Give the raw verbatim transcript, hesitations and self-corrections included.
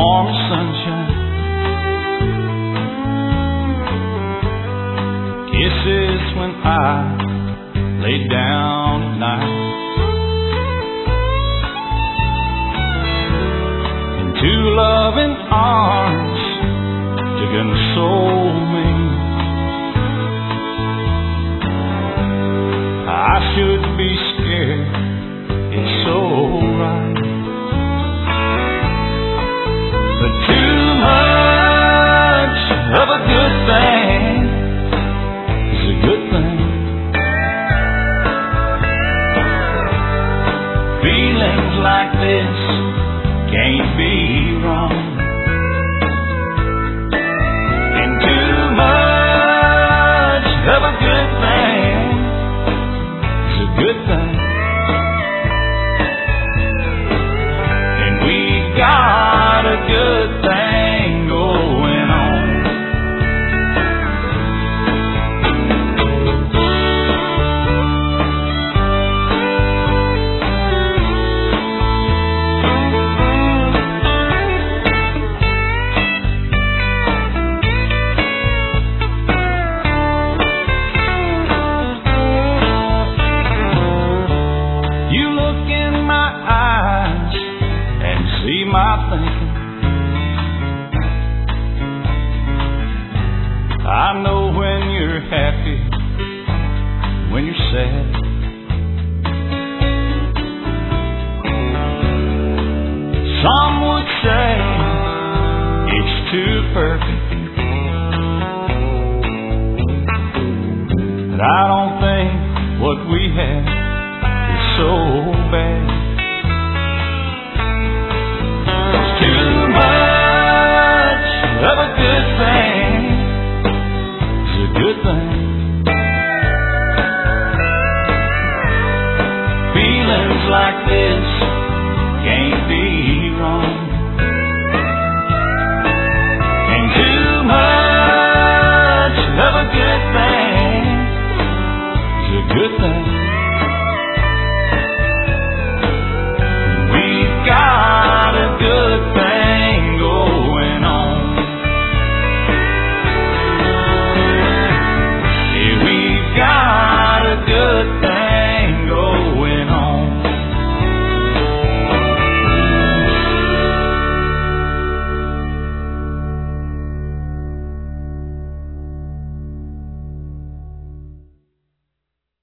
warm as sunshine, kisses when I lay down at night, and two loving arms to console me. I should be scared, it's so right, but too much of a good thing is a good thing. Feelings like this can't be wrong, and too much of a good thing is a good thing. And we got a good thing going on. You look in my eyes and see my thinking. I know when you're happy, when you're sad. Some would say it's too perfect, but I don't think what we have is so bad. It's too much of a good thing, it's a good thing.